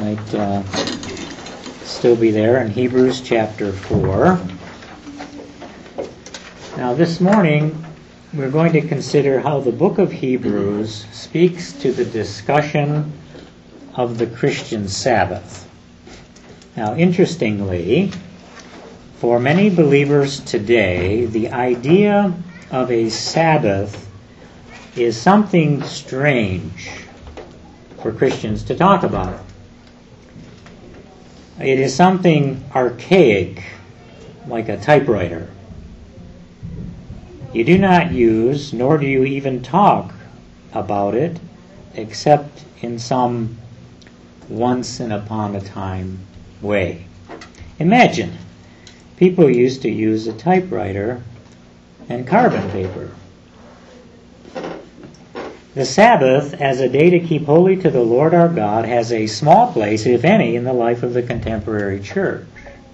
might still be there in Hebrews chapter 4. Now this morning we're going to consider how the book of Hebrews speaks to the discussion of the Christian Sabbath. Now interestingly, for many believers today, the idea of a Sabbath is something strange for Christians to talk about. It is something archaic, like a typewriter. You do not use, nor do you even talk about it, except in some once-in-upon-a-time way. Imagine, people used to use a typewriter and carbon paper. The Sabbath, as a day to keep holy to the Lord our God, has a small place, if any, in the life of the contemporary church.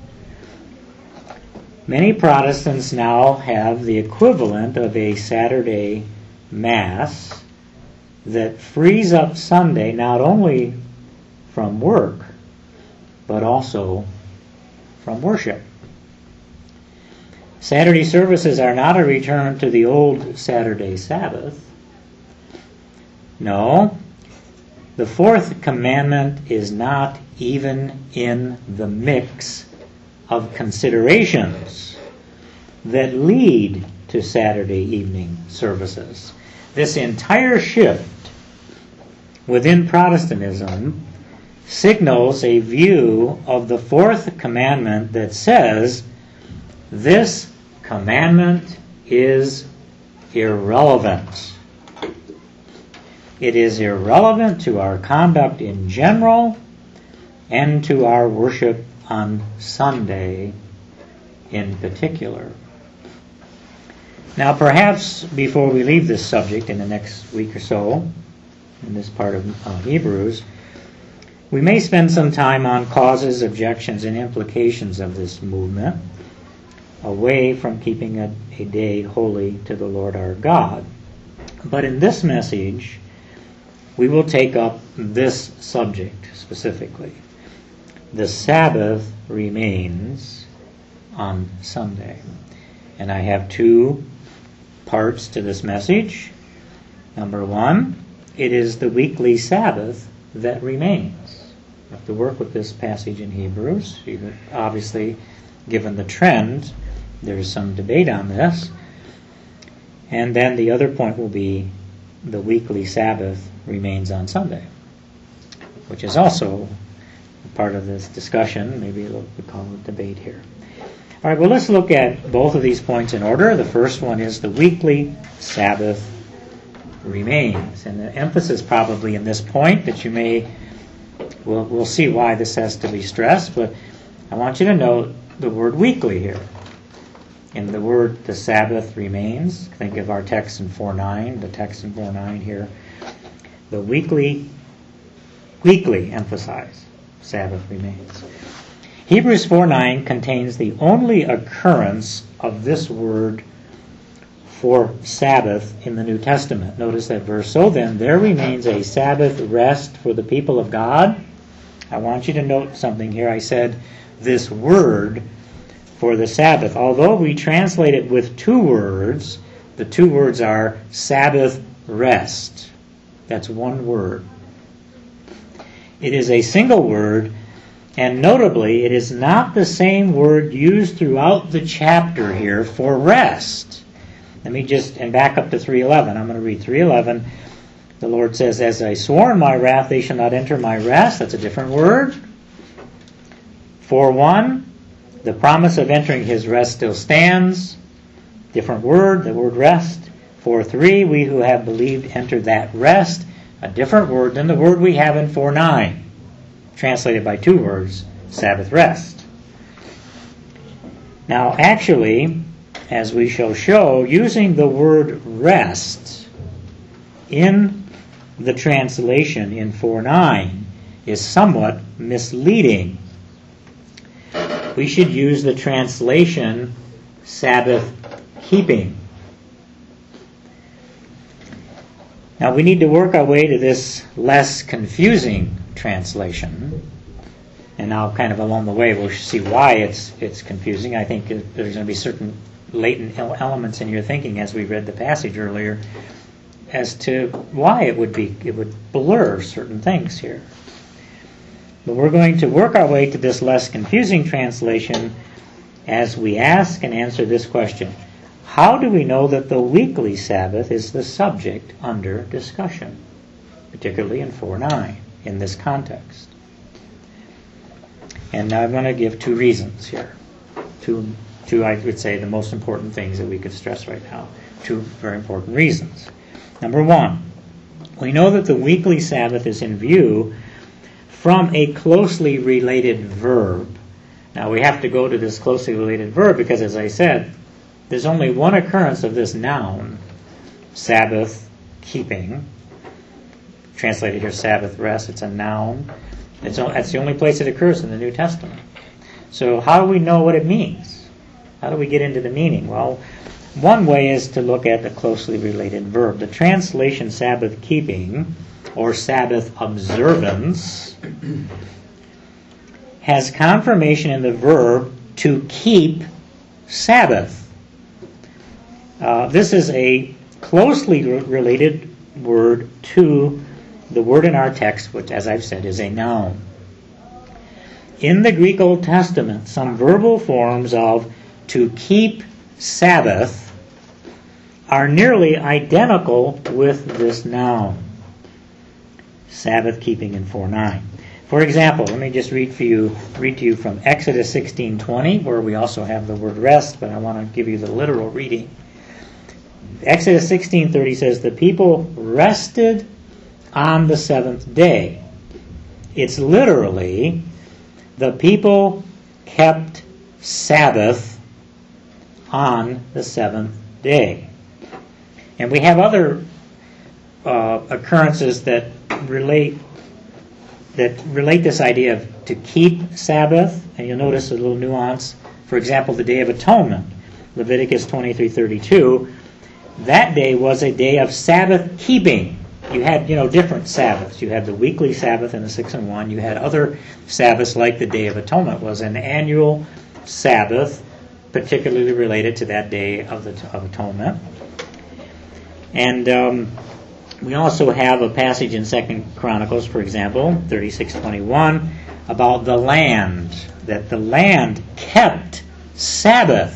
Many Protestants now have the equivalent of a Saturday Mass that frees up Sunday not only from work, but also from worship. Saturday services are not a return to the old Saturday Sabbath. No, the fourth commandment is not even in the mix of considerations that lead to Saturday evening services. This entire shift within Protestantism signals a view of the fourth commandment that says this commandment is irrelevant. It is irrelevant to our conduct in general and to our worship on Sunday in particular. Now perhaps before we leave this subject in the next week or so, in this part of Hebrews, we may spend some time on causes, objections, and implications of this movement away from keeping a day holy to the Lord our God. But in this message, we will take up this subject specifically. The Sabbath remains on Sunday. And I have two parts to this message. Number one, it is the weekly Sabbath that remains. We have to work with this passage in Hebrews. Obviously, given the trend, there's some debate on this. And then the other point will be the weekly Sabbath remains on Sunday, which is also part of this discussion. Maybe we call it debate here. All right, well, let's look at both of these points in order. The first one is the weekly Sabbath remains. And the emphasis probably in this point that you may, we'll see why this has to be stressed, but I want you to note the word weekly here. In the word, the Sabbath remains. Think of our text in 4:9, the text in 4:9 here. The weekly emphasize. Sabbath remains. Hebrews 4:9 contains the only occurrence of this word for Sabbath in the New Testament. Notice that verse. So then, there remains a Sabbath rest for the people of God. I want you to note something here. I said this word for the Sabbath. Although we translate it with two words, the two words are Sabbath rest. That's one word. It is a single word, and notably, it is not the same word used throughout the chapter here for rest. Let me and back up to 3:11. I'm going to read 3:11. The Lord says, as I swore in my wrath, they shall not enter my rest. That's a different word. 4:1, the promise of entering his rest still stands. Different word, the word rest. 4:3, we who have believed enter that rest. A different word than the word we have in 4:9. Translated by two words, Sabbath rest. Now actually, as we shall show, using the word rest in the translation in 4:9 is somewhat misleading. We should use the translation Sabbath keeping. Now we need to work our way to this less confusing translation. And now kind of along the way we'll see why it's confusing. I think there's going to be certain latent elements in your thinking as we read the passage earlier as to why it would blur certain things here. But we're going to work our way to this less confusing translation as we ask and answer this question. How do we know that the weekly Sabbath is the subject under discussion, particularly in 4:9 in this context? And now I'm going to give two reasons here. Two, I would say, the most important things that we could stress right now. Two very important reasons. Number one, we know that the weekly Sabbath is in view from a closely related verb. Now we have to go to this closely related verb because, as I said, there's only one occurrence of this noun, Sabbath keeping. Translated here, Sabbath rest. It's a noun. That's the only place it occurs in the New Testament. So how do we know what it means? How do we get into the meaning? Well, one way is to look at the closely related verb. The translation Sabbath keeping or Sabbath observance has confirmation in the verb to keep Sabbath. This is a closely related word to the word in our text, which, as I've said, is a noun. In the Greek Old Testament, some verbal forms of to keep Sabbath are nearly identical with this noun. Sabbath keeping in 4:9. For example, let me just read to you from Exodus 16:20, where we also have the word rest, but I want to give you the literal reading. Exodus 16:30 says, "The people rested on the seventh day." It's literally, the people kept Sabbath on the seventh day. And we have other occurrences that relate this idea of to keep Sabbath, and you'll notice a little nuance. For example, the Day of Atonement, Leviticus 23:32. That day was a day of Sabbath keeping. You had, different Sabbaths. You had the weekly Sabbath in the 6 and 1. You had other Sabbaths like the Day of Atonement was an annual Sabbath, particularly related to that Day of Atonement. And we also have a passage in 2 Chronicles, for example, 36:21, about the land, that the land kept Sabbath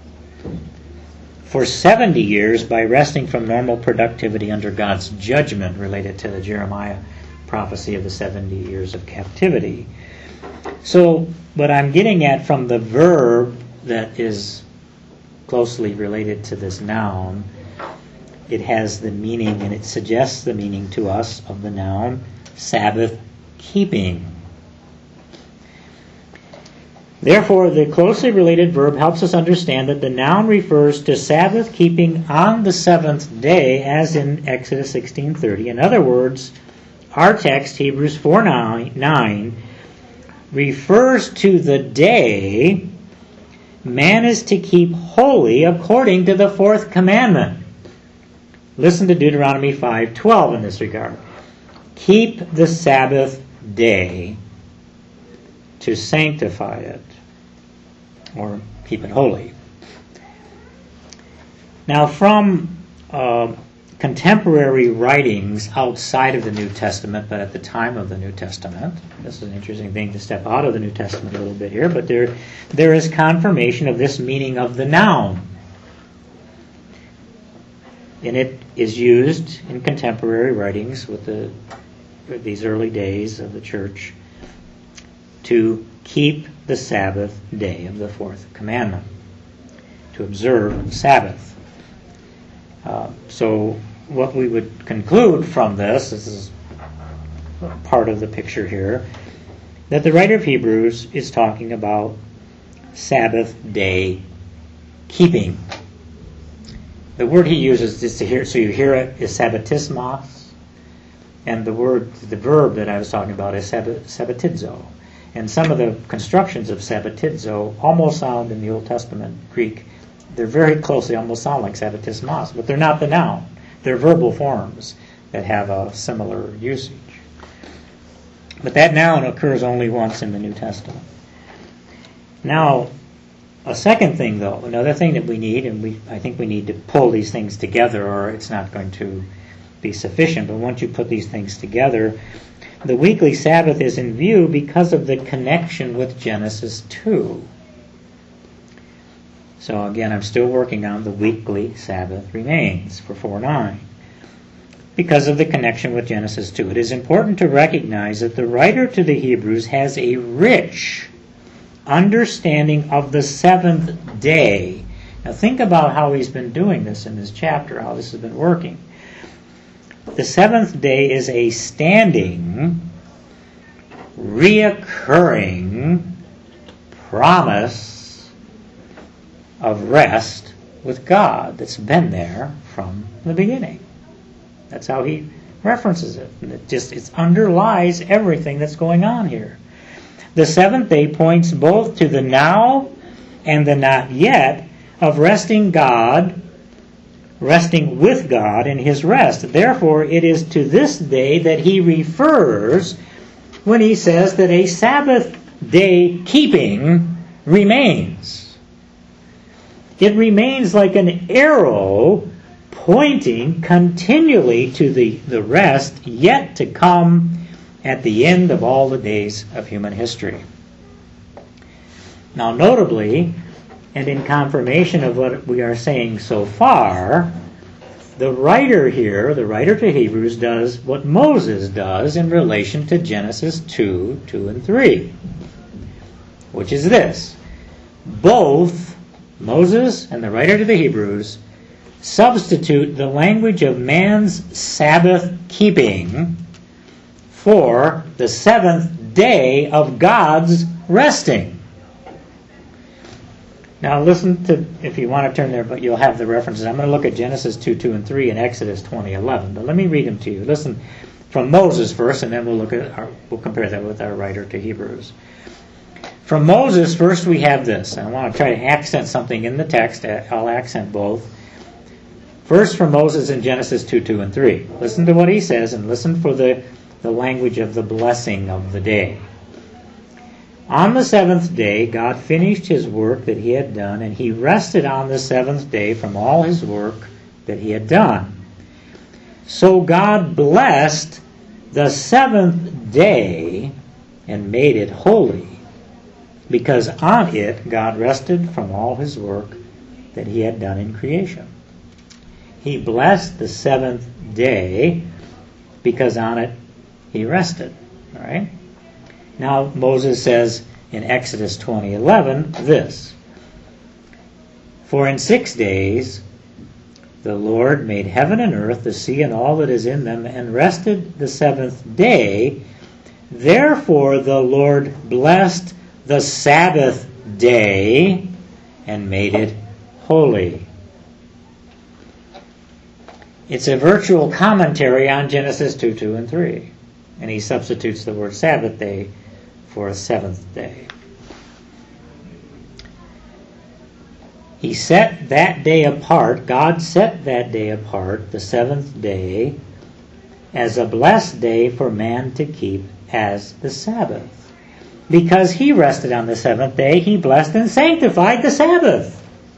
for 70 years by resting from normal productivity under God's judgment, related to the Jeremiah prophecy of the 70 years of captivity. So what I'm getting at from the verb that is closely related to this noun, it has the meaning, and it suggests the meaning to us of the noun Sabbath keeping. Therefore, the closely related verb helps us understand that the noun refers to Sabbath keeping on the seventh day, as in Exodus 16:30. In other words, our text, Hebrews 4:9, refers to the day man is to keep holy according to the fourth commandment. Listen to Deuteronomy 5:12 in this regard. Keep the Sabbath day to sanctify it, or keep it holy. Now, from contemporary writings outside of the New Testament, but at the time of the New Testament, this is an interesting thing to step out of the New Testament a little bit here, but there is confirmation of this meaning of the noun. And it is used in contemporary writings with these early days of the church to keep the Sabbath day of the fourth commandment, to observe Sabbath. So what we would conclude from this is part of the picture here, that the writer of Hebrews is talking about Sabbath day keeping. The word he uses is to hear, so you hear it, is sabbatismos, and the verb that I was talking about is sabbatizo. And some of the constructions of sabbatizo almost sound in the Old Testament Greek. They're very close. They almost sound like sabbatismos, but they're not the noun. They're verbal forms. that have a similar usage. But that noun occurs only once in the New Testament. Now, a second thing, though, another thing that we need, and I think we need to pull these things together or it's not going to be sufficient, but once you put these things together, the weekly Sabbath is in view because of the connection with Genesis 2. So again, I'm still working on the weekly Sabbath remains for 4:9. Because of the connection with Genesis 2. It is important to recognize that the writer to the Hebrews has a rich understanding of the seventh day. Now think about how he's been doing this in this chapter, how this has been working. The seventh day is a standing, reoccurring promise of rest with God that's been there from the beginning. That's how he references it. And it underlies everything that's going on here. The seventh day points both to the now and the not yet of resting with God in his rest. Therefore, it is to this day that he refers when he says that a Sabbath day keeping remains. It remains like an arrow pointing continually to the rest yet to come at the end of all the days of human history. Now, notably, and in confirmation of what we are saying so far, the writer here, the writer to Hebrews, does what Moses does in relation to Genesis 2, 2 and 3, which is this. Both Moses and the writer to the Hebrews substitute the language of man's Sabbath keeping for the seventh day of God's resting. Now listen to, if you want to turn there, but you'll have the references. I'm going to look at Genesis 2, 2 and 3 and Exodus 20, 11. But let me read them to you. Listen from Moses first, and then we'll compare that with our writer to Hebrews. From Moses, first we have this. I want to try to accent something in the text. I'll accent both. First from Moses in Genesis 2, 2 and 3. Listen to what he says, and listen for the language of the blessing of the day. On the seventh day, God finished his work that he had done, and he rested on the seventh day from all his work that he had done. So God blessed the seventh day and made it holy, because on it God rested from all his work that he had done in creation. He blessed the seventh day because on it he rested. All right? Now Moses says in Exodus 20:11 this: For in 6 days the Lord made heaven and earth, the sea and all that is in them, and rested the seventh day. Therefore the Lord blessed the Sabbath day and made it holy. It's a virtual commentary on Genesis 2, 2 and 3. And he substitutes the word Sabbath day for a seventh day. He set that day apart, God set that day apart, the seventh day, as a blessed day for man to keep as the Sabbath. Because he rested on the seventh day, he blessed and sanctified the Sabbath.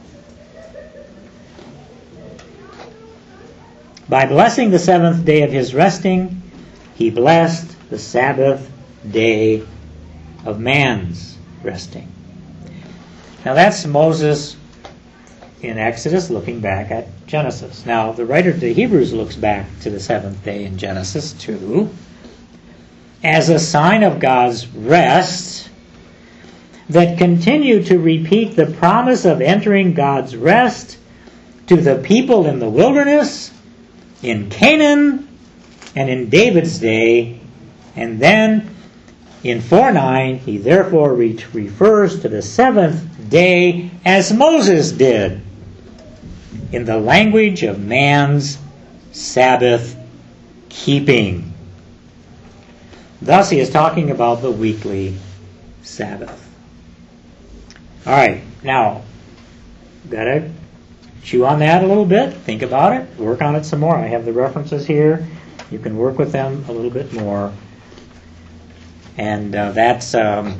By blessing the seventh day of his resting, he blessed the Sabbath day of man's resting. Now that's Moses in Exodus looking back at Genesis. Now the writer to the Hebrews looks back to the seventh day in Genesis 2 as a sign of God's rest that continued to repeat the promise of entering God's rest to the people in the wilderness, in Canaan, and in David's day. And then in 4:9 he therefore refers to the seventh day as Moses did, in the language of man's Sabbath keeping. Thus he is talking about the weekly Sabbath. All right, now got to chew on that a little bit, think about it, work on it some more. I have the references here. You can work with them a little bit more. And that's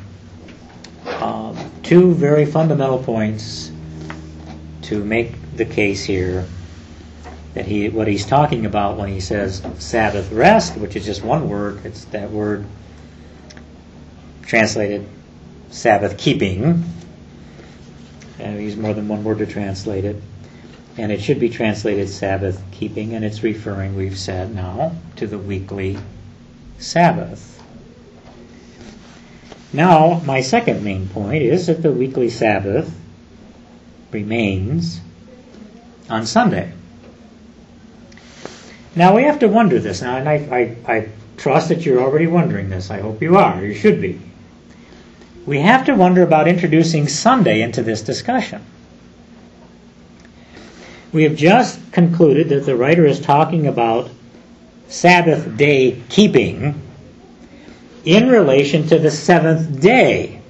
two very fundamental points to make the case here that what he's talking about when he says Sabbath rest, which is just one word. It's that word translated Sabbath keeping. And we use more than one word to translate it. And it should be translated Sabbath keeping, and it's referring, we've said now, to the weekly Sabbath. Now, my second main point is that the weekly Sabbath remains on Sunday. Now, we have to wonder this. Now, and I trust that you're already wondering this. I hope you are. You should be. We have to wonder about introducing Sunday into this discussion. We have just concluded that the writer is talking about Sabbath day keeping in relation to the seventh day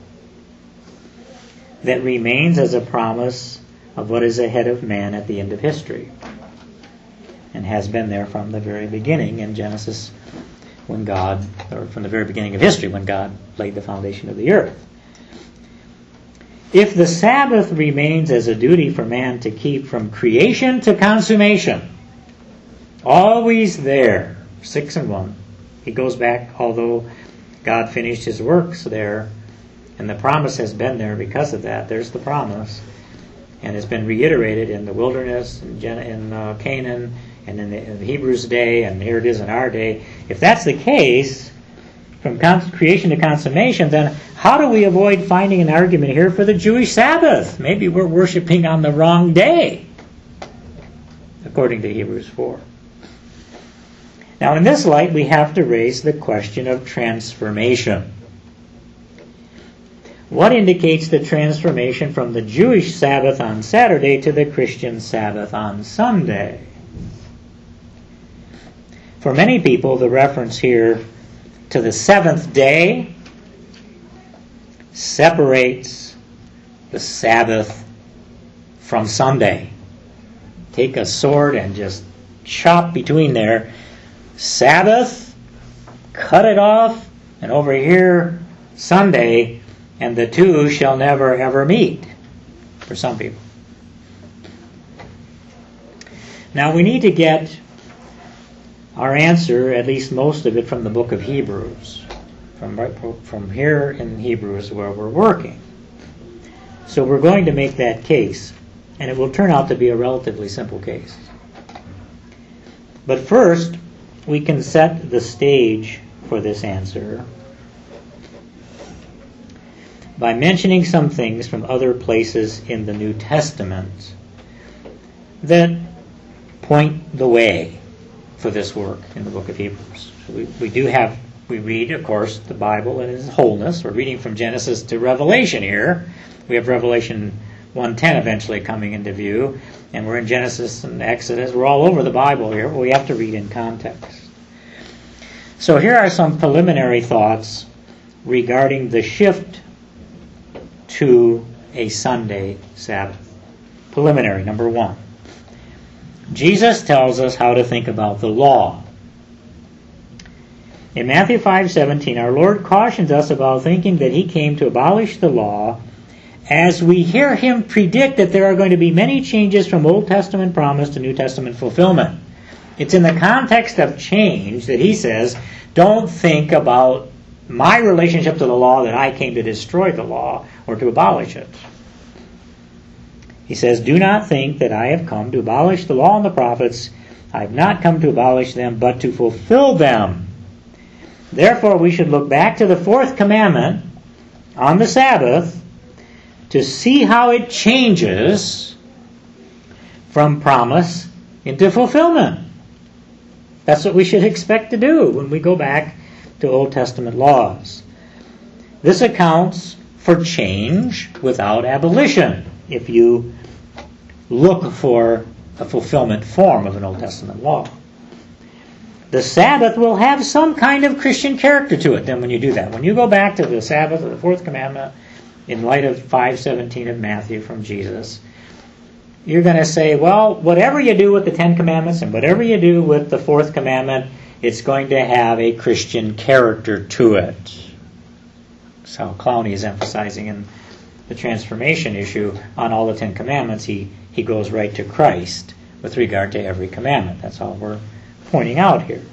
that remains as a promise of what is ahead of man at the end of history, and has been there from the very beginning in Genesis, when God, or from the very beginning of history, when God laid the foundation of the earth. If the Sabbath remains as a duty for man to keep from creation to consummation, always there, 6 and 1, he goes back, although God finished his works there, and the promise has been there because of that. There's the promise, and it's been reiterated in the wilderness, in Canaan, and in the Hebrews' day, and here it is in our day. If that's the case, from creation to consummation, then how do we avoid finding an argument here for the Jewish Sabbath? Maybe we're worshiping on the wrong day, according to Hebrews 4. Now, in this light, we have to raise the question of transformation. What indicates the transformation from the Jewish Sabbath on Saturday to the Christian Sabbath on Sunday? For many people, the reference here to the seventh day separates the Sabbath from Sunday. Take a sword and just chop between there. Sabbath, cut it off, and over here, Sunday, and the two shall never ever meet, for some people. Now we need to get our answer, at least most of it, from the book of Hebrews. From here in Hebrews where we're working. So we're going to make that case, and it will turn out to be a relatively simple case. But first, we can set the stage for this answer by mentioning some things from other places in the New Testament that point the way for this work in the book of Hebrews. So we read, of course, the Bible in its wholeness. We're reading from Genesis to Revelation here. We have Revelation 1:10 eventually coming into view, and we're in Genesis and Exodus. We're all over the Bible here, but we have to read in context. So here are some preliminary thoughts regarding the shift to a Sunday Sabbath. Preliminary, number 1. Jesus tells us how to think about the law. In Matthew 5:17, our Lord cautions us about thinking that he came to abolish the law, as we hear him predict that there are going to be many changes from Old Testament promise to New Testament fulfillment. It's in the context of change that he says, don't think about my relationship to the law, that I came to destroy the law or to abolish it. He says, do not think that I have come to abolish the law and the prophets. I have not come to abolish them, but to fulfill them. Therefore, we should look back to the fourth commandment on the Sabbath to see how it changes from promise into fulfillment. That's what we should expect to do when we go back to Old Testament laws. This accounts for change without abolition, if you look for a fulfillment form of an Old Testament law. The Sabbath will have some kind of Christian character to it then when you do that. When you go back to the Sabbath, or the fourth commandment, in light of 5:17 of Matthew from Jesus, you're going to say, well, whatever you do with the Ten Commandments and whatever you do with the fourth commandment, it's going to have a Christian character to it. That's how Clowney is emphasizing in the transformation issue on all the Ten Commandments. He goes right to Christ with regard to every commandment. That's all we're pointing out here.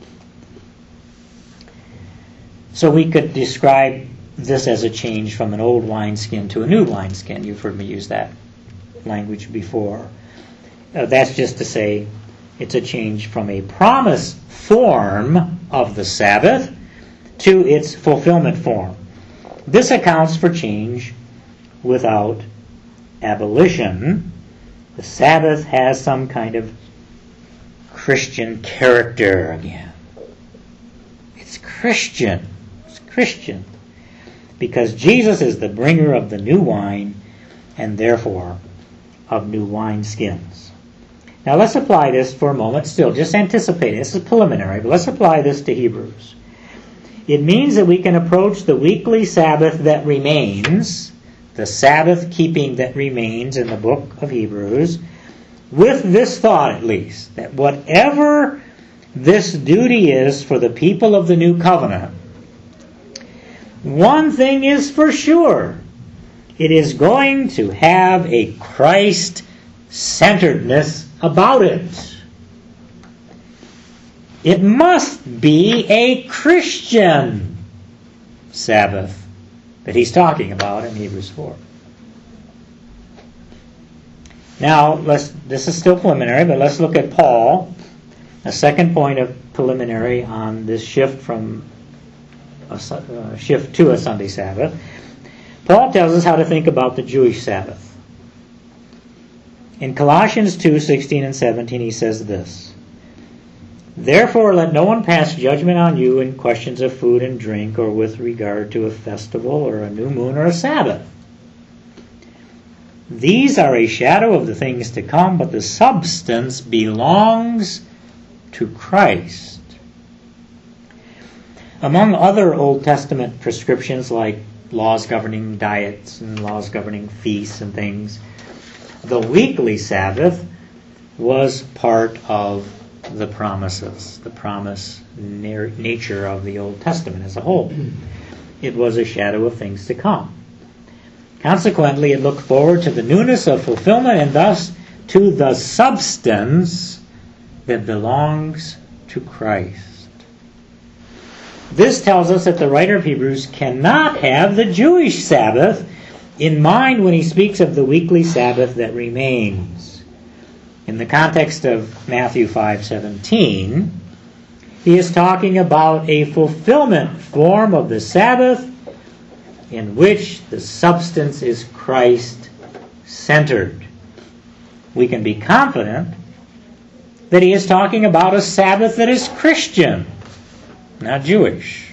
So we could describe this as a change from an old wineskin to a new wineskin. You've heard me use that language before. That's just to say it's a change from a promise form of the Sabbath to its fulfillment form. This accounts for change without abolition. The Sabbath has some kind of Christian character again. It's Christian. It's Christian. Because Jesus is the bringer of the new wine and therefore of new wineskins. Now let's apply this for a moment still. Just anticipating. This is preliminary, but let's apply this to Hebrews. It means that we can approach the weekly Sabbath that remains, the Sabbath keeping that remains in the book of Hebrews, with this thought at least, that whatever this duty is for the people of the new covenant, one thing is for sure. It is going to have a Christ-centeredness about it. It must be a Christian Sabbath that he's talking about in Hebrews 4. Now, this is still preliminary, but let's look at Paul, a second point of preliminary on this shift to a Sunday Sabbath. Paul tells us how to think about the Jewish Sabbath. In Colossians 2:16 and 17, he says this: "Therefore let no one pass judgment on you in questions of food and drink, or with regard to a festival, or a new moon, or a Sabbath. These are a shadow of the things to come, but the substance belongs to Christ." Among other Old Testament prescriptions like laws governing diets and laws governing feasts and things, the weekly Sabbath was part of the promises, the promise nature of the Old Testament as a whole. It was a shadow of things to come. Consequently, it looked forward to the newness of fulfillment and thus to the substance that belongs to Christ. This tells us that the writer of Hebrews cannot have the Jewish Sabbath in mind when he speaks of the weekly Sabbath that remains. In the context of Matthew 5:17, he is talking about a fulfillment form of the Sabbath in which the substance is Christ-centered. We can be confident that he is talking about a Sabbath that is Christian, not Jewish.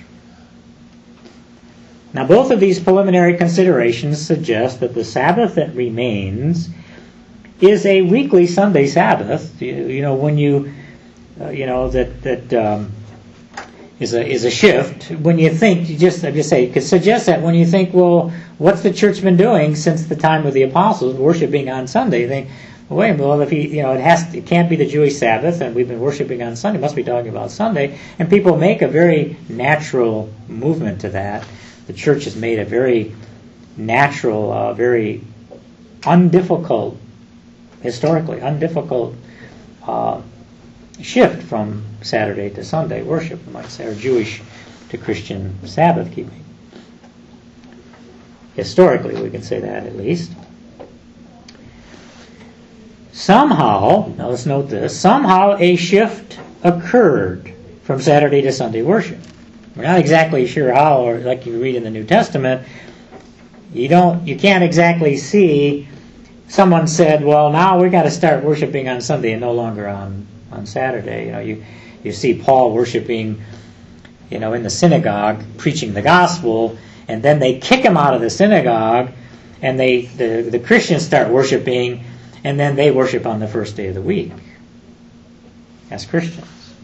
Now, both of these preliminary considerations suggest that the Sabbath that remains is a weekly Sunday Sabbath. When is a shift. When you think, you could suggest that when you think, well, what's the church been doing since the time of the apostles, worshiping on Sunday? You think, if it can't be the Jewish Sabbath, and we've been worshiping on Sunday, it must be talking about Sunday. And people make a very natural movement to that. The church has made a very natural, very undifficult, historically undifficult shift from Saturday to Sunday worship, we might say, or Jewish to Christian Sabbath keeping. Historically, we can say that at least. Somehow, now let's note this, somehow a shift occurred from Saturday to Sunday worship. We're not exactly sure how, or like you read in the New Testament, you can't exactly see. Someone said, well, now we've got to start worshiping on Sunday and no longer on Saturday. You see Paul worshiping, in the synagogue, preaching the gospel, and then they kick him out of the synagogue, and the Christians start worshiping, and then they worship on the first day of the week as Christians.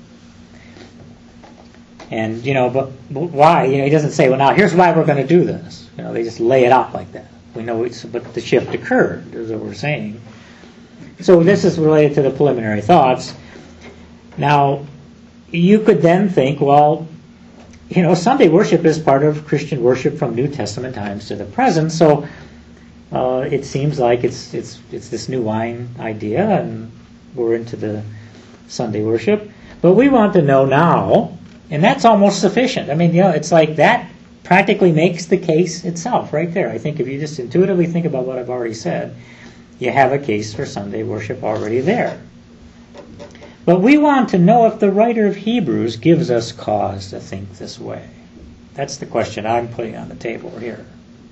And, but why? He doesn't say, well, now here's why we're going to do this. They just lay it out like that. We know but the shift occurred, is what we're saying. So this is related to the preliminary thoughts. Now, you could then think, well, Sunday worship is part of Christian worship from New Testament times to the present, so it seems like it's this new wine idea, and we're into the Sunday worship. But we want to know now, and that's almost sufficient. I mean, it's like that practically makes the case itself right there. I think if you just intuitively think about what I've already said, you have a case for Sunday worship already there. But we want to know if the writer of Hebrews gives us cause to think this way. That's the question I'm putting on the table here.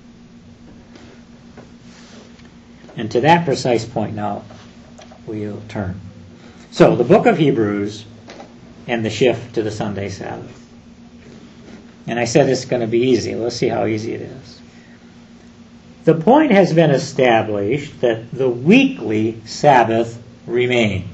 And to that precise point now, we'll turn. So, the book of Hebrews and the shift to the Sunday Sabbath. And I said it's going to be easy. Let's see how easy it is. The point has been established that the weekly Sabbath remains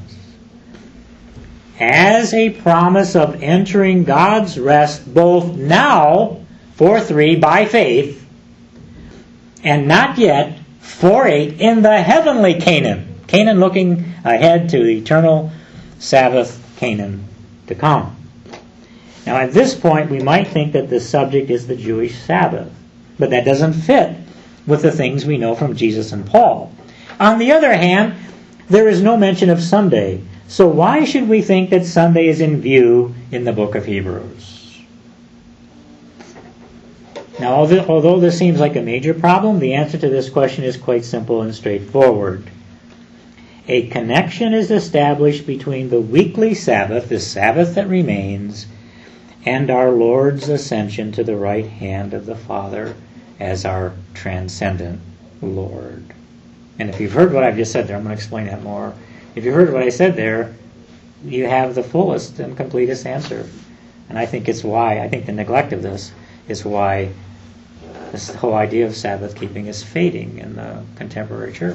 as a promise of entering God's rest both now, 4:3, by faith, and not yet, 4:8, in the heavenly Canaan. Canaan looking ahead to the eternal Sabbath Canaan to come. Now at this point we might think that the subject is the Jewish Sabbath, but that doesn't fit with the things we know from Jesus and Paul. On the other hand, there is no mention of Sunday. So why should we think that Sunday is in view in the book of Hebrews? Now, although this seems like a major problem, the answer to this question is quite simple and straightforward. A connection is established between the weekly Sabbath, the Sabbath that remains, and our Lord's ascension to the right hand of the Father as our transcendent Lord. And if you've heard what I've just said there, I'm going to explain that more. If you heard what I said there, you have the fullest and completest answer. And I think the neglect of this is why this whole idea of Sabbath keeping is fading in the contemporary church.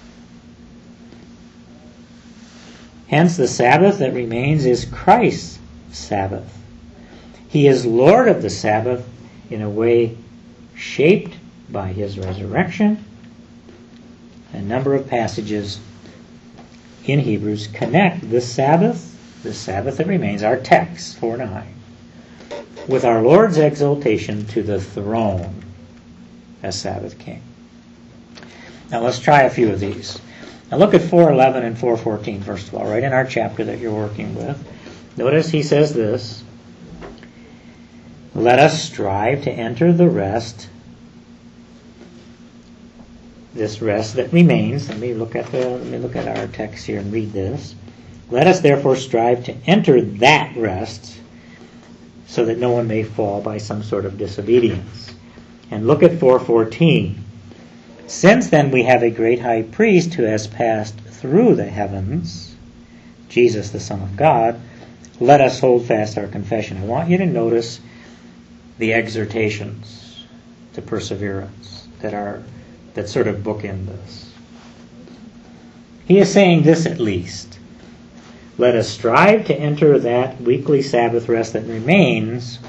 Hence, the Sabbath that remains is Christ's Sabbath. He is Lord of the Sabbath in a way shaped by his resurrection. A number of passages in Hebrews connect the Sabbath that remains, our text, 4:9, with our Lord's exaltation to the throne as Sabbath King. Now let's try a few of these. Now look at 4:11 and 4:14 first of all, right in our chapter that you're working with. Notice he says this: let us strive to enter the rest, this rest that remains. Let me look at our text here and read this. Let us therefore strive to enter that rest, so that no one may fall by some sort of disobedience. And look at 4:14. Since then we have a great high priest who has passed through the heavens, Jesus the Son of God, let us hold fast our confession. I want you to notice the exhortations to perseverance that sort of bookend this. He is saying this at least: let us strive to enter that weekly Sabbath rest that remains,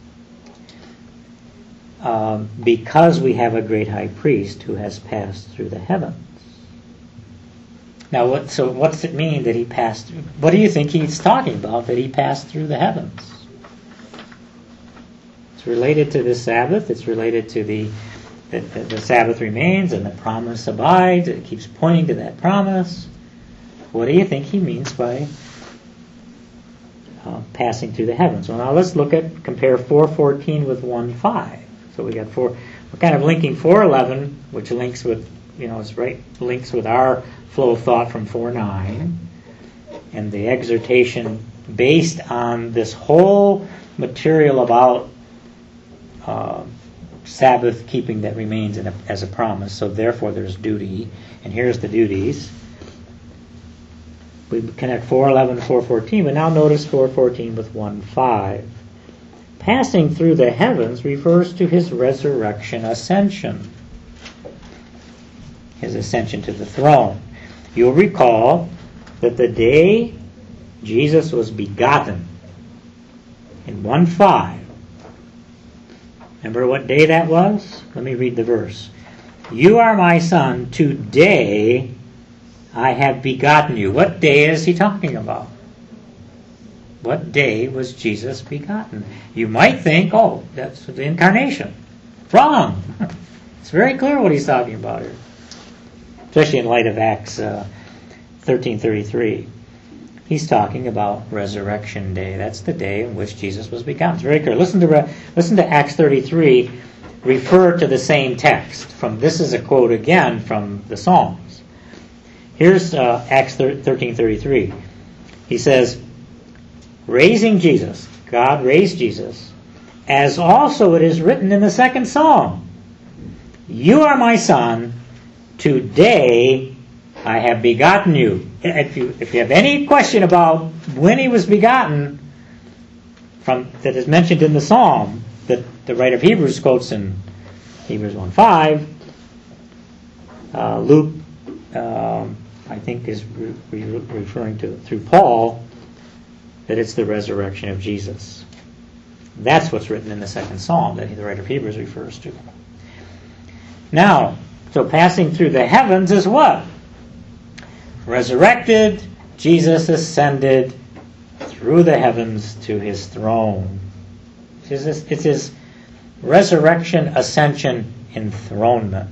because we have a great high priest who has passed through the heavens. Now, what's it mean that he passed through? What do you think he's talking about, that he passed through the heavens? It's related to the Sabbath. It's related to the Sabbath remains and the promise abides. It keeps pointing to that promise. What do you think he means by passing through the heavens? Well, now let's compare 4:14 with 1:5. So we got we're kind of linking 4:11, which links with, links with our flow of thought from 4:9, and the exhortation based on this whole material about Sabbath keeping that remains as a promise. So therefore there's duty, and here's the duties. We connect 4:11 to 4:14, but now notice 4:14 with 1:5. Passing through the heavens refers to his resurrection ascension. His ascension to the throne. You'll recall that the day Jesus was begotten, in 1:5, remember what day that was? Let me read the verse. You are my son, today I have begotten you. What day is he talking about? What day was Jesus begotten? You might think, oh, that's the incarnation. Wrong. It's very clear what he's talking about here, especially in light of Acts 13:33. He's talking about Resurrection Day. That's the day in which Jesus was begotten. It's very clear. Listen to Acts 33 refer to the same text. This is a quote again from the Psalms. Here's Acts 13:33. He says, raising Jesus, God raised Jesus, as also it is written in the second Psalm, you are my son, today I have begotten you. If you have any question about when he was begotten, that is mentioned in the Psalm, that the writer of Hebrews quotes in Hebrews 1:5, Luke, I think, is referring to through Paul, that it's the resurrection of Jesus. That's what's written in the second Psalm that the writer of Hebrews refers to. Now, so passing through the heavens is what? Resurrected, Jesus ascended through the heavens to his throne. It's his resurrection, ascension, enthronement.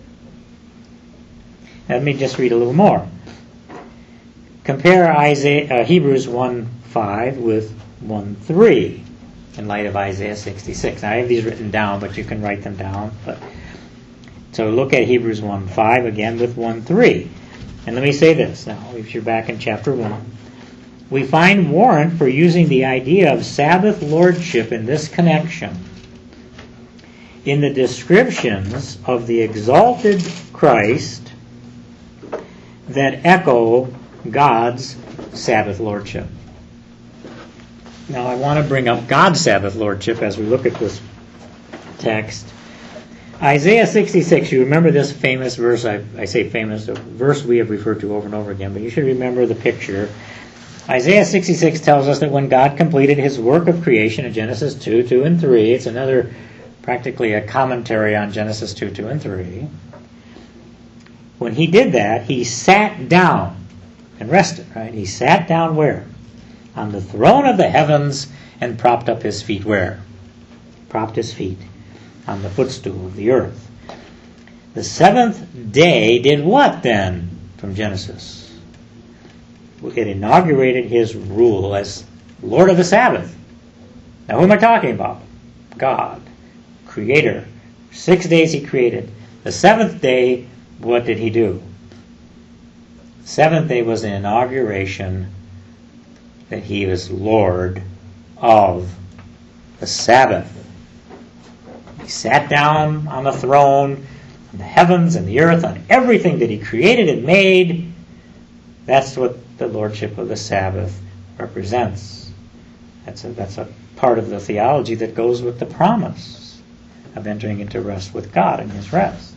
Let me just read a little more. Compare Hebrews 1:5 with 1:3 in light of Isaiah 66. Now, I have these written down, but you can write them down. So look at Hebrews 1:5 again with 1:3. And let me say this now, if you're back in chapter 1. We find warrant for using the idea of Sabbath lordship in this connection in the descriptions of the exalted Christ that echo God's Sabbath lordship. Now I want to bring up God's Sabbath lordship as we look at this text. Isaiah 66, you remember this famous verse, I say famous, a verse we have referred to over and over again, but you should remember the picture. Isaiah 66 tells us that when God completed his work of creation in Genesis 2, 2, and 3, it's another, practically a commentary on Genesis 2, 2, and 3. When he did that, he sat down and rested, right? He sat down where? On the throne of the heavens and propped up his feet where? Propped his feet on the footstool of the earth. The seventh day did what then from Genesis? It inaugurated his rule as Lord of the Sabbath. Now who am I talking about? God, Creator. 6 days he created. The seventh day, what did he do? Seventh day was the inauguration that he was Lord of the Sabbath. He sat down on the throne, on the heavens and the earth, on everything that he created and made. That's what the lordship of the Sabbath represents. That's a part of the theology that goes with the promise of entering into rest with God in his rest.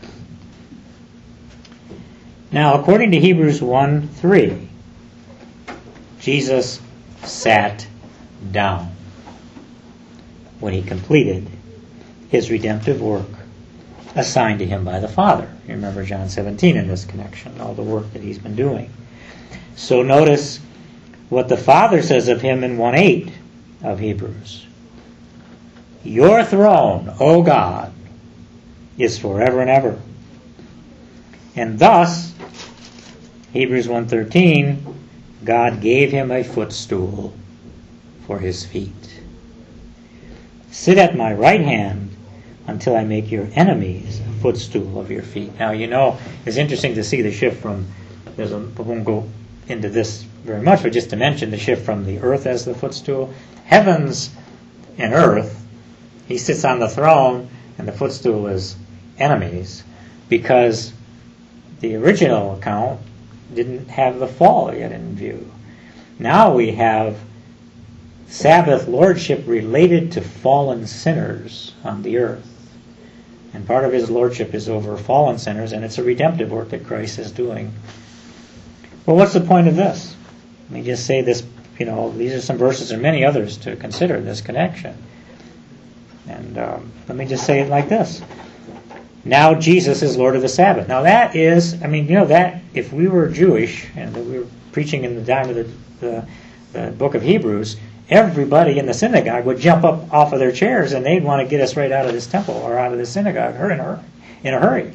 Now, according to Hebrews 1:3, Jesus sat down when he completed his redemptive work assigned to him by the Father. You remember John 17 in this connection, all the work that he's been doing. So notice what the Father says of him in 1:8 of Hebrews. Your throne, O God, is forever and ever. And thus, Hebrews 1:13, God gave him a footstool for his feet. Sit at my right hand until I make your enemies a footstool of your feet. Now, it's interesting to see the shift from, I won't go into this very much, but just to mention the shift from the earth as the footstool. Heavens and earth, he sits on the throne, and the footstool is enemies, because the original account didn't have the fall yet in view. Now we have Sabbath lordship related to fallen sinners on the earth. And part of his lordship is over fallen sinners, and it's a redemptive work that Christ is doing. Well, what's the point of this? Let me just say this, these are some verses and many others to consider in this connection. And let me just say it like this. Now Jesus is Lord of the Sabbath. Now that is, that if we were Jewish and we were preaching in the time of the book of Hebrews, everybody in the synagogue would jump up off of their chairs and they'd want to get us right out of this temple or out of this synagogue in a hurry.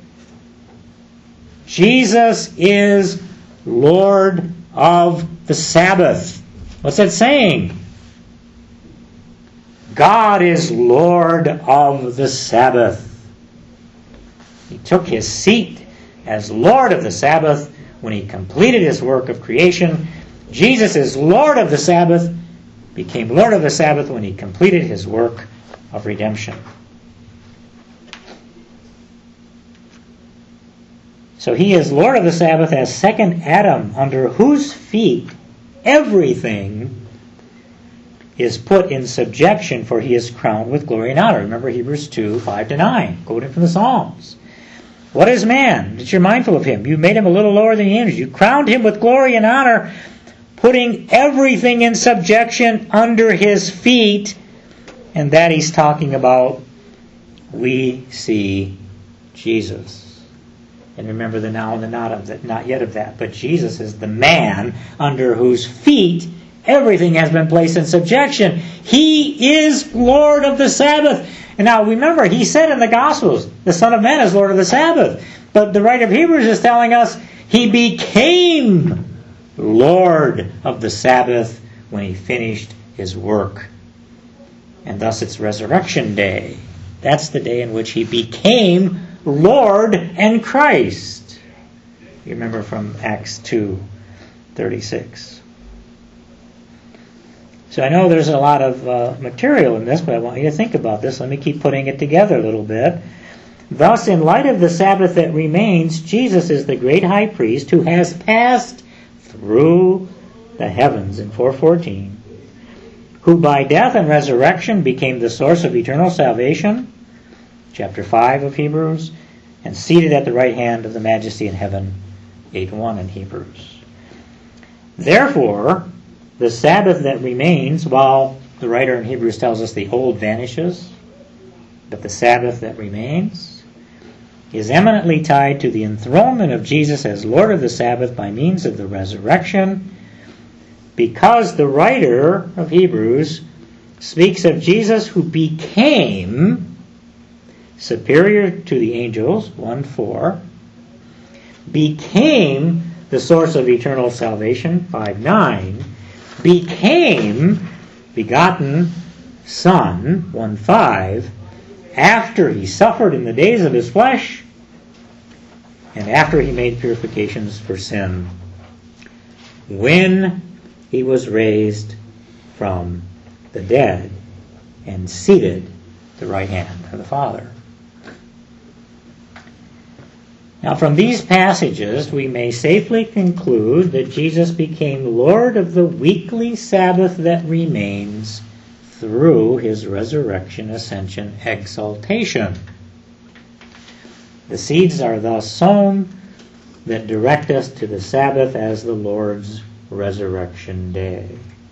Jesus is Lord of the Sabbath. What's that saying? God is Lord of the Sabbath. He took his seat as Lord of the Sabbath when he completed his work of creation. Jesus is Lord of the Sabbath, became Lord of the Sabbath when he completed his work of redemption. So he is Lord of the Sabbath as second Adam, under whose feet everything is put in subjection, for he is crowned with glory and honor. Remember Hebrews 2, 5-9, quoted from the Psalms. What is man that you're mindful of him? You made him a little lower than the angels. You crowned him with glory and honor, putting everything in subjection under his feet. And that he's talking about, we see Jesus. And remember the now and the not yet of that. But Jesus is the man under whose feet everything has been placed in subjection. He is Lord of the Sabbath. And now remember, he said in the Gospels, the Son of Man is Lord of the Sabbath. But the writer of Hebrews is telling us he became Lord of the Sabbath when he finished his work. And thus it's Resurrection Day. That's the day in which he became Lord and Christ. You remember from Acts 2:36. So I know there's a lot of material in this, but I want you to think about this. Let me keep putting it together a little bit. Thus, in light of the Sabbath that remains, Jesus is the great high priest who has passed through the heavens in 4:14, who by death and resurrection became the source of eternal salvation, chapter 5 of Hebrews, and seated at the right hand of the majesty in heaven, 8:1 in Hebrews. Therefore, the Sabbath that remains, while the writer in Hebrews tells us the old vanishes, but the Sabbath that remains is eminently tied to the enthronement of Jesus as Lord of the Sabbath by means of the resurrection, because the writer of Hebrews speaks of Jesus who became superior to the angels, 1:4, became the source of eternal salvation, 5:9, became begotten Son, 1:5, after he suffered in the days of his flesh, and after he made purifications for sin, when he was raised from the dead and seated at the right hand of the Father. Now, from these passages, we may safely conclude that Jesus became Lord of the weekly Sabbath that remains through his resurrection, ascension, exaltation. The seeds are thus sown that direct us to the Sabbath as the Lord's resurrection day.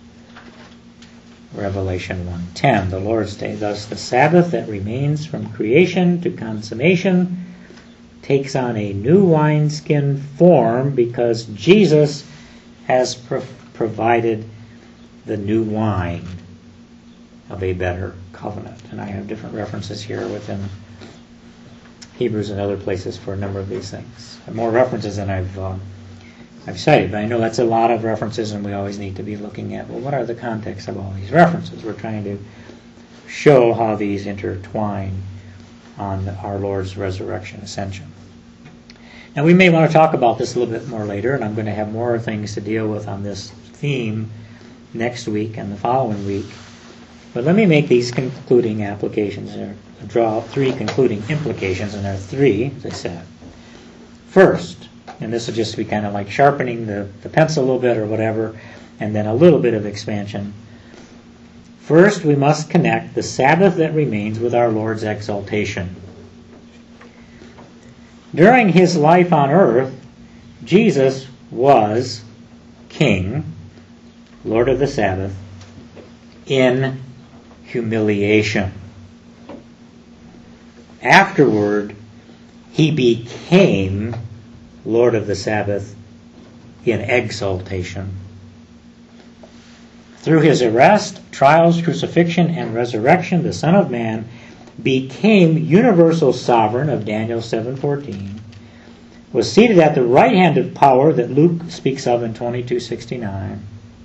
Revelation 1:10, the Lord's Day. Thus the Sabbath that remains from creation to consummation takes on a new wineskin form because Jesus has provided the new wine of a better covenant. And I have different references here within Hebrews and other places for a number of these things. I have more references than I've cited, but I know that's a lot of references, and we always need to be looking at, well, what are the contexts of all these references? We're trying to show how these intertwine on our Lord's resurrection ascension. Now, we may want to talk about this a little bit more later, and I'm going to have more things to deal with on this theme next week and the following week. But let me make these concluding applications, or draw out 3 concluding implications, and there are 3, as I said. First, and this will just be kind of like sharpening the pencil a little bit or whatever, and then a little bit of expansion. First, we must connect the Sabbath that remains with our Lord's exaltation. During his life on earth, Jesus was King, Lord of the Sabbath, in humiliation. Afterward, he became Lord of the Sabbath in exaltation. Through his arrest, trials, crucifixion, and resurrection, the Son of Man became universal sovereign of Daniel 7:14, was seated at the right hand of power that Luke speaks of in 22:69.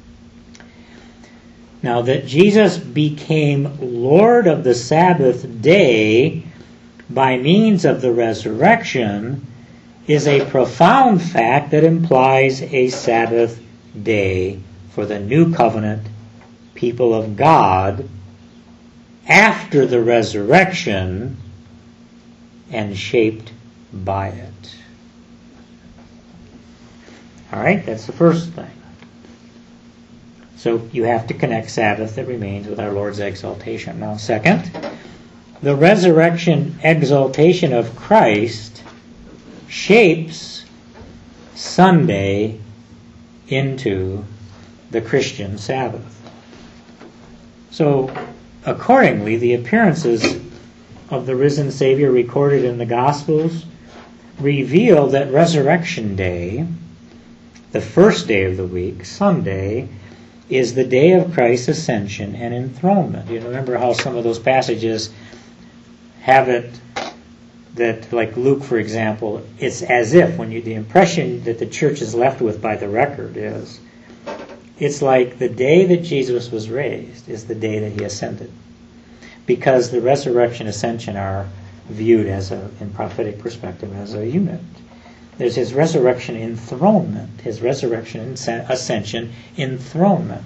Now, that Jesus became Lord of the Sabbath day by means of the resurrection is a profound fact that implies a Sabbath day for the new covenant people of God after the resurrection and shaped by it. All right, that's the first thing. So you have to connect Sabbath that remains with our Lord's exaltation. Now, second, the resurrection exaltation of Christ shapes Sunday into the Christian Sabbath. So, accordingly, the appearances of the risen Savior recorded in the Gospels reveal that Resurrection Day, the first day of the week, Sunday, is the day of Christ's ascension and enthronement. You remember how some of those passages have it that, like Luke, for example, it's as if, the impression that the church is left with by the record is, it's like the day that Jesus was raised is the day that he ascended. Because the resurrection ascension are viewed as in prophetic perspective as a unit. There's his resurrection enthronement, his resurrection ascension enthronement.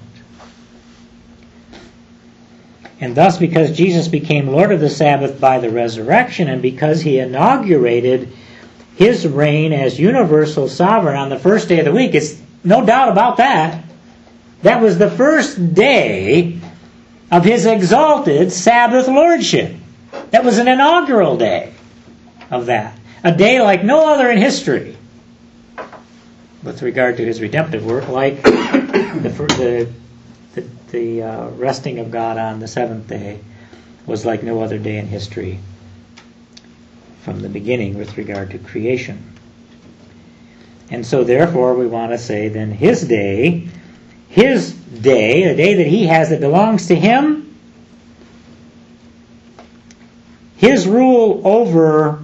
And thus, because Jesus became Lord of the Sabbath by the resurrection, and because he inaugurated his reign as universal sovereign on the first day of the week, it's no doubt about that. That was the first day of his exalted Sabbath lordship. That was an inaugural day of that. A day like no other in history with regard to his redemptive work, like the resting of God on the seventh day was like no other day in history from the beginning with regard to creation. And so therefore we want to say then his day, a day that he has that belongs to him, his rule over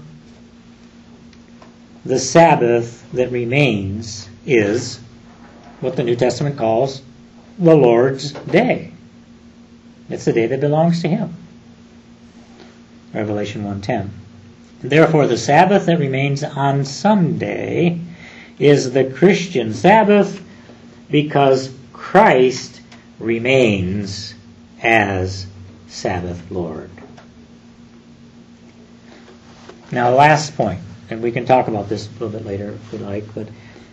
the Sabbath that remains is what the New Testament calls the Lord's Day. It's the day that belongs to him. Revelation 1:10. Therefore, the Sabbath that remains on Sunday is the Christian Sabbath because Christ remains as Sabbath Lord. Now, the last point, and we can talk about this a little bit later if we like, but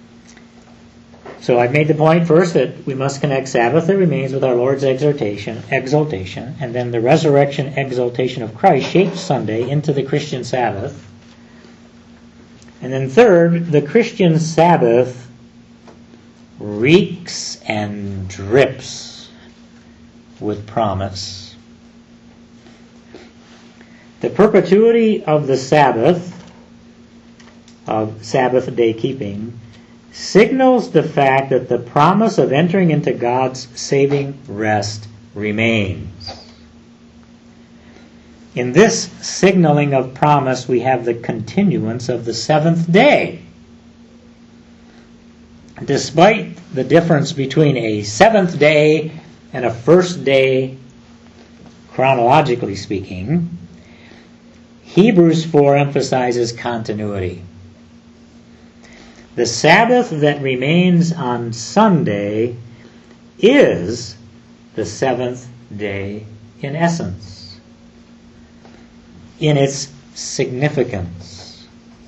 so I've made the point first that we must connect Sabbath that remains with our Lord's exaltation, and then the resurrection exaltation of Christ shapes Sunday into the Christian Sabbath. And then third, the Christian Sabbath reeks and drips with promise. The perpetuity of the Sabbath, of Sabbath day keeping, signals the fact that the promise of entering into God's saving rest remains. In this signaling of promise, we have the continuance of the seventh day. Despite the difference between a seventh day and a first day, chronologically speaking, Hebrews 4 emphasizes continuity. The Sabbath that remains on Sunday is the seventh day in essence, in its significance.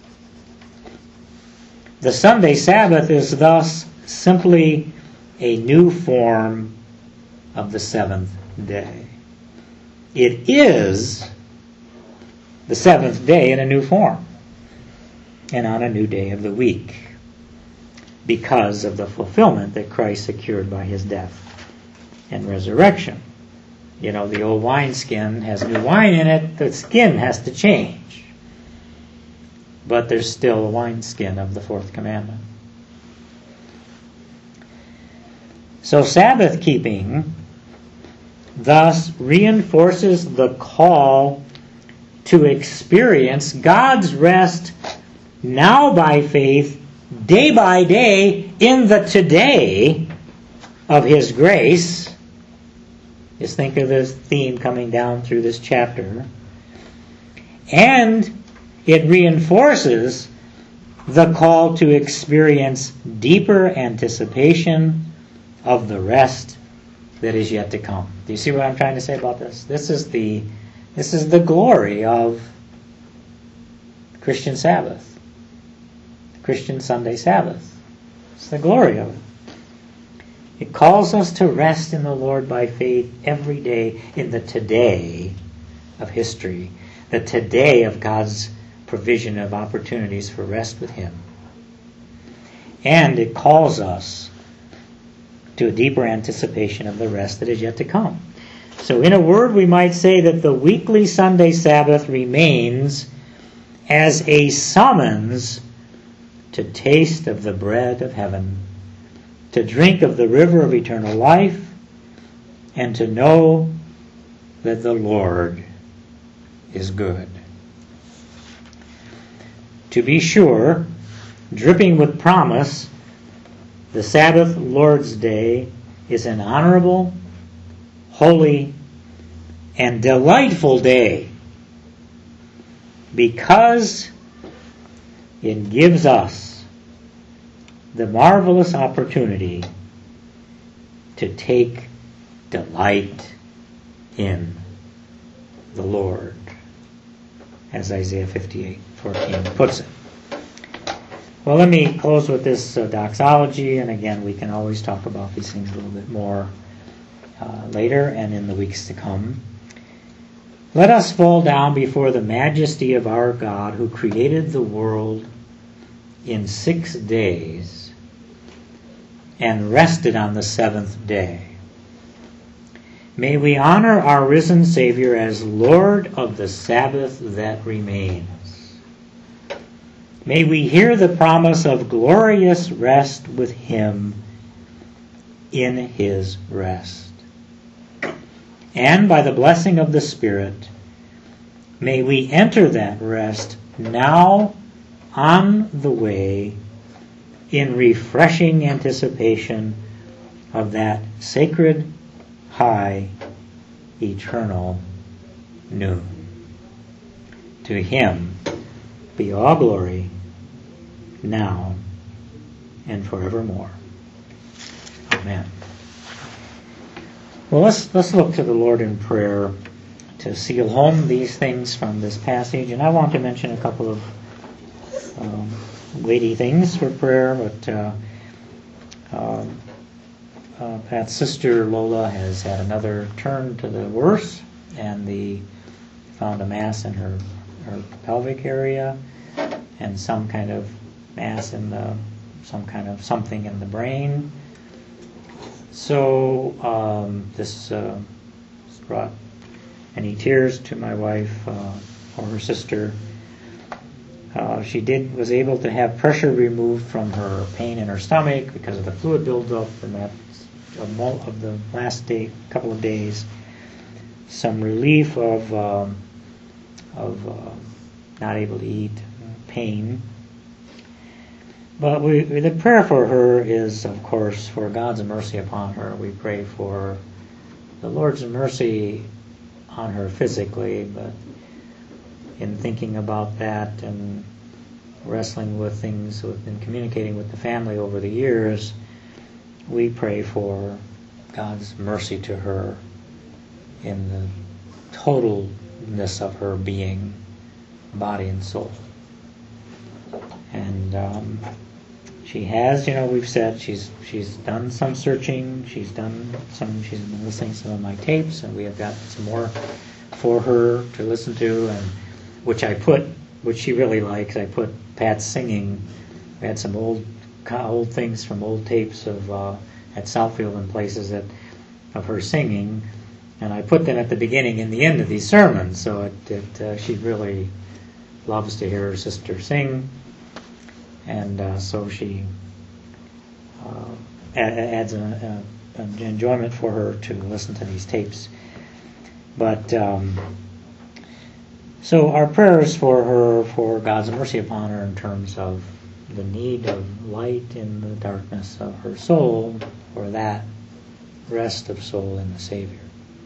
The Sunday Sabbath is thus simply a new form of the seventh day. It is the seventh day in a new form and on a new day of the week, because of the fulfillment that Christ secured by his death and resurrection. You know, the old wineskin has new wine in it, the skin has to change. But there's still a wineskin of the fourth commandment. So Sabbath keeping thus reinforces the call to experience God's rest now by faith, day by day, in the today of His grace. Just think of this theme coming down through this chapter. And it reinforces the call to experience deeper anticipation of the rest that is yet to come. Do you see what I'm trying to say about this? This is the glory of Christian Sabbath, Christian Sunday Sabbath. It's the glory of it. It calls us to rest in the Lord by faith every day in the today of history, the today of God's provision of opportunities for rest with Him. And it calls us to a deeper anticipation of the rest that is yet to come. So in a word, we might say that the weekly Sunday Sabbath remains as a summons to taste of the bread of heaven, to drink of the river of eternal life, and to know that the Lord is good. To be sure, dripping with promise, the Sabbath Lord's Day is an honorable, holy, and delightful day because it gives us the marvelous opportunity to take delight in the Lord, as Isaiah 58:14 puts it. Well, let me close with this doxology, and again, we can always talk about these things a little bit more later and in the weeks to come. Let us fall down before the majesty of our God, who created the world in 6 days and rested on the 7th day. May we honor our risen Savior as Lord of the Sabbath that remains. May we hear the promise of glorious rest with Him in His rest. And by the blessing of the Spirit, may we enter that rest now on the way in refreshing anticipation of that sacred, high, eternal noon. To Him be all glory, now and forevermore. Amen. Well, let's look to the Lord in prayer to seal home these things from this passage. And I want to mention a couple of weighty things for prayer, but Pat's sister Lola has had another turn to the worse, and found a mass in her pelvic area and some kind of mass in some kind of something in the brain. So this brought many tears to my wife for her sister. She was able to have pressure removed from her pain in her stomach because of the fluid buildup from that of the last couple of days. Some relief of not able to eat, pain. But the prayer for her is, of course, for God's mercy upon her. We pray for the Lord's mercy on her physically, but in thinking about that and wrestling with things and communicating with the family over the years, we pray for God's mercy to her in the totalness of her being, body and soul. And she has, we've said she's done some searching. She's been listening to some of my tapes, and we have got some more for her to listen to, and which she really likes. I put Pat singing. We had some old things from old tapes of at Southfield and places of her singing, and I put them at the beginning and the end of these sermons. So she really loves to hear her sister sing. And so she adds an enjoyment for her to listen to these tapes. But so our prayers for her, for God's mercy upon her in terms of the need of light in the darkness of her soul, for that rest of soul in the Savior.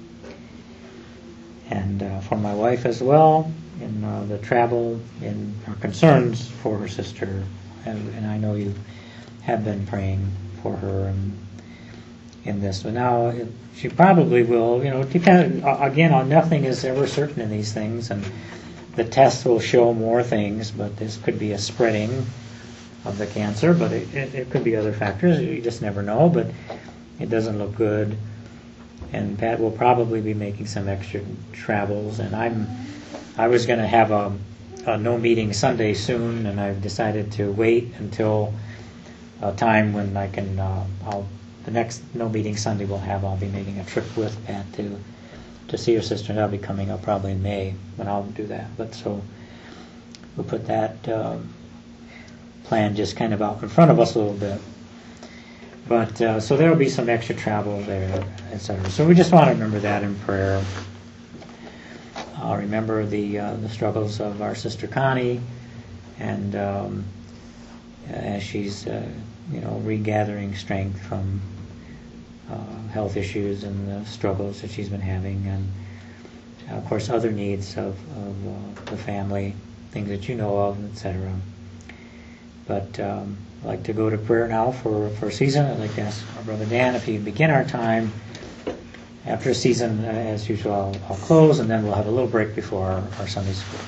And for my wife as well, in the travel, in our concerns for her sister. And I know you have been praying for her in this. But now she probably will, depend, again, on nothing is ever certain in these things. And the tests will show more things, but this could be a spreading of the cancer, but it could be other factors. You just never know, but it doesn't look good. And Pat will probably be making some extra travels. And I was going to have a no meeting Sunday soon, and I've decided to wait until a time when I can. The next no meeting Sunday I'll be making a trip with Pat to see her sister, and that'll be coming up probably in May when I'll do that. But so we'll put that plan just kind of out in front of us a little bit. But so there will be some extra travel there, etc. So we just want to remember that in prayer. Remember the struggles of our sister Connie, and as she's regathering strength from health issues and the struggles that she's been having, and of course other needs of the family, things that you know of, etc. But I'd like to go to prayer now for a season. I'd like to ask our Brother Dan if he'd begin our time. After a season, as usual, I'll close, and then we'll have a little break before our Sunday school.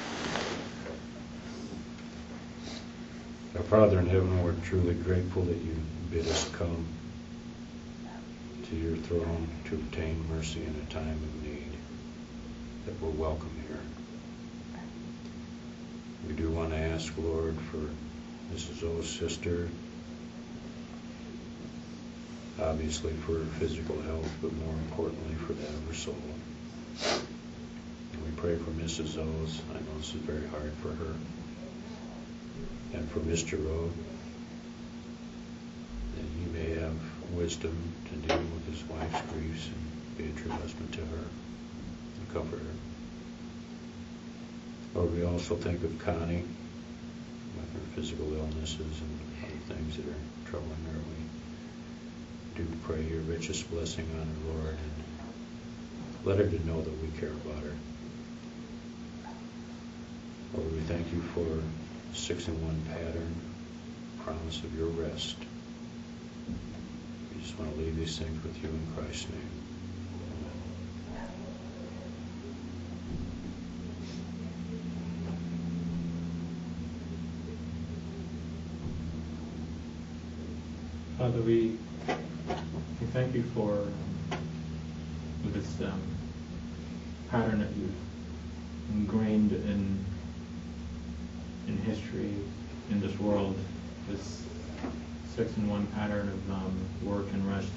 Our Father in heaven, we're truly grateful that you bid us come to your throne to obtain mercy in a time of need, that we're welcome here. We do want to ask, Lord, for Mrs. O's sister, obviously for her physical health, but more importantly for that of her soul. And we pray for Mrs. O's. I know this is very hard for her. And for Mr. O, that he may have wisdom to deal with his wife's griefs and be a true husband to her and comfort her. Lord, we also think of Connie with her physical illnesses and other things that are troubling her. We do pray your richest blessing on her, Lord, and let her to know that we care about her. Lord, we thank you for 6-in-1 pattern, promise of your rest. We just want to leave these things with you in Christ's name. Father, we thank you for this pattern that you've ingrained in history, in this world, this 6-in-1 pattern of work and rest.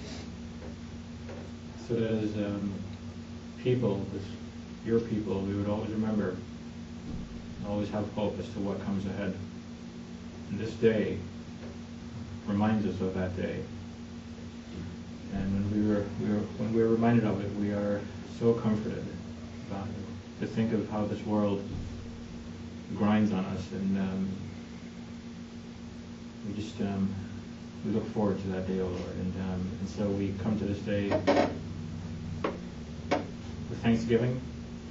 So that as people, your people, we would always remember, always have hope as to what comes ahead. And this day reminds us of that day. And when we were reminded of it, we are so comforted about it, to think of how this world grinds on us, and we look forward to that day, O Lord, and so we come to this day with thanksgiving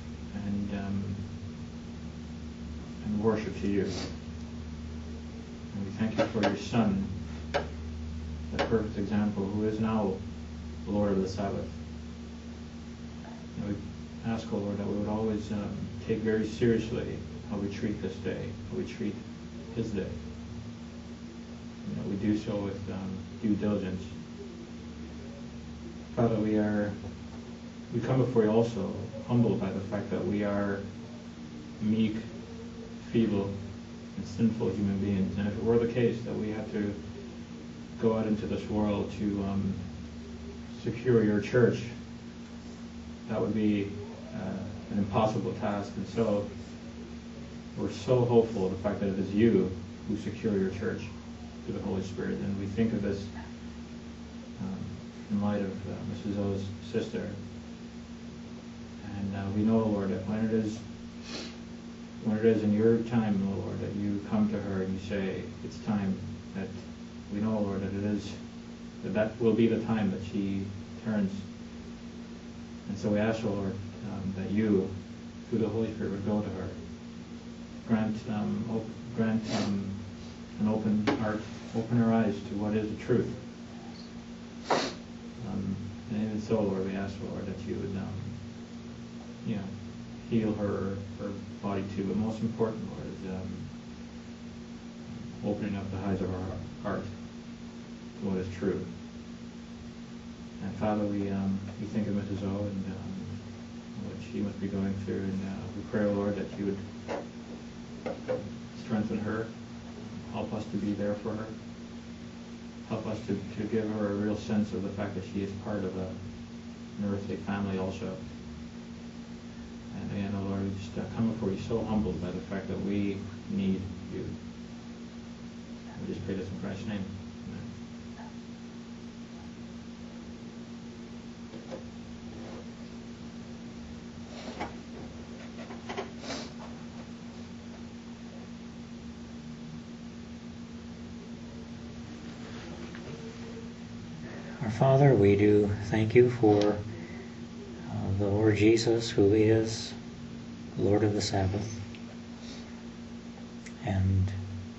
and worship to you. And we thank you for your Son, the perfect example, who is now the Lord of the Sabbath. And we ask, O Lord, that we would always take very seriously how we treat this day, how we treat his day. We do so with due diligence. Father, we come before you also humbled by the fact that we are meek, feeble, and sinful human beings. And if it were the case that we had to go out into this world to secure your church, that would be an impossible task. And so we're so hopeful of the fact that it is you who secure your church through the Holy Spirit. And we think of this in light of Mrs. O's sister. And we know, Lord, that when it is in your time, Lord, that you come to her and you say, it's time, that we know, Lord, that will be the time that she turns. And so we ask, Lord, that you, through the Holy Spirit, would go to her. Grant an open heart, open her eyes to what is the truth. And even so, Lord, we ask, Lord, that you would, heal her body too. But most important, Lord, is opening up the eyes of our heart to what is true. And Father, we think of Mrs. O and what she must be going through, and we pray, Lord, that you would strengthen her, help us to be there for her, help us to give her a real sense of the fact that she is part of an earthly family also. And again, Lord, we just come before you so humbled by the fact that we need you. We just pray this in Christ's name. Amen. Our Father, we do thank you for the Lord Jesus, who is Lord of the Sabbath. And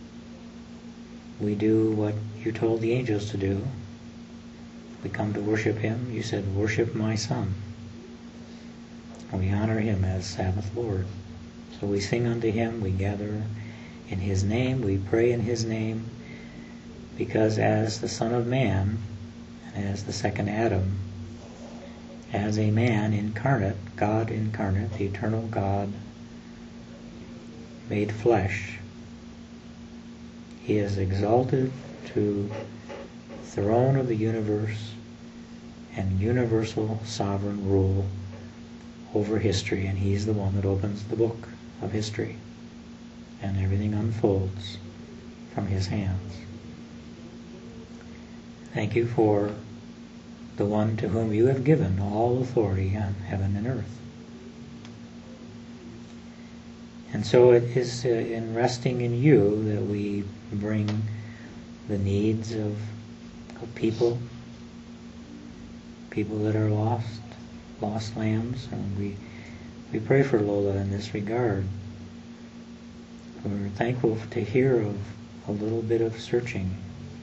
we do what you told the angels to do. We come to worship him. You said, worship my Son. And we honor him as Sabbath Lord. So we sing unto him, we gather in his name, we pray in his name, because as the Son of Man, and as the second Adam, as a man incarnate, God incarnate, the eternal God made flesh, he is exalted to the throne of the universe and universal sovereign rule over history, and he's the one that opens the book of history, and everything unfolds from his hands. Thank you for the one to whom you have given all authority on heaven and earth. And so it is in resting in you that we bring the needs of people that are lost lambs, and we pray for Lola in this regard. We're thankful to hear of a little bit of searching.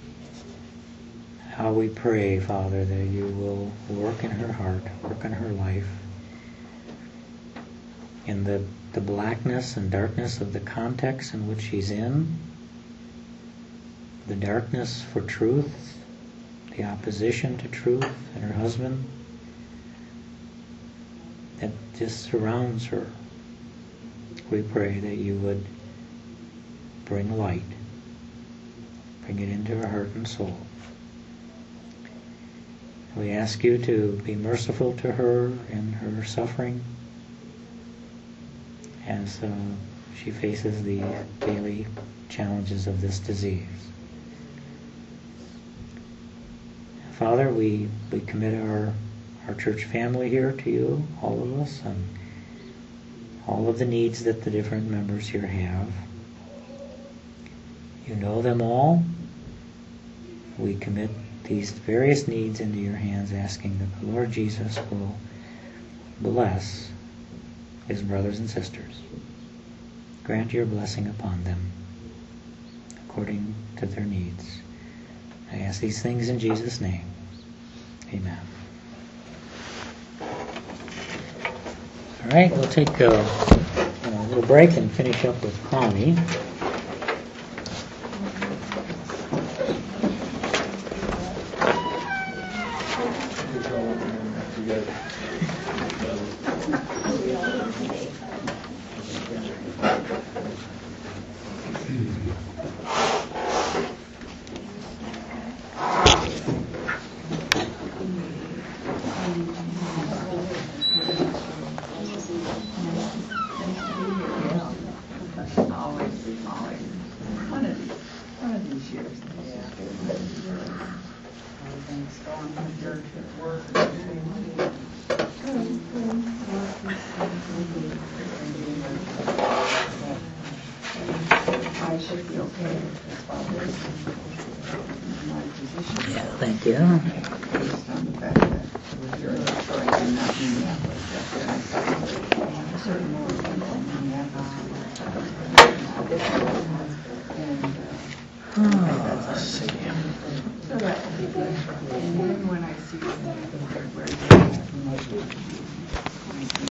How we pray, Father, that you will work in her heart, work in her life, in the blackness and darkness of the context in which she's in, the darkness for truth, the opposition to truth and her husband that just surrounds her. We pray that you would bring light, bring it into her heart and soul. We ask you to be merciful to her in her suffering as she faces the daily challenges of this disease. Father, we commit our church family here to you, all of us, and all of the needs that the different members here have. You know them all. We commit these various needs into your hands, asking that the Lord Jesus will bless his brothers and sisters. Grant your blessing upon them according to their needs. I ask these things in Jesus' name. Amen. All right, we'll take a little break and finish up with Connie. One of these years. Everything's going on in church. would be okay if I was in my position. Yeah, thank you. Based on the fact that you're in Detroit and not Minneapolis, that's I saw a certain number of people in Minneapolis. And that's see. So that will be good. And then when I see where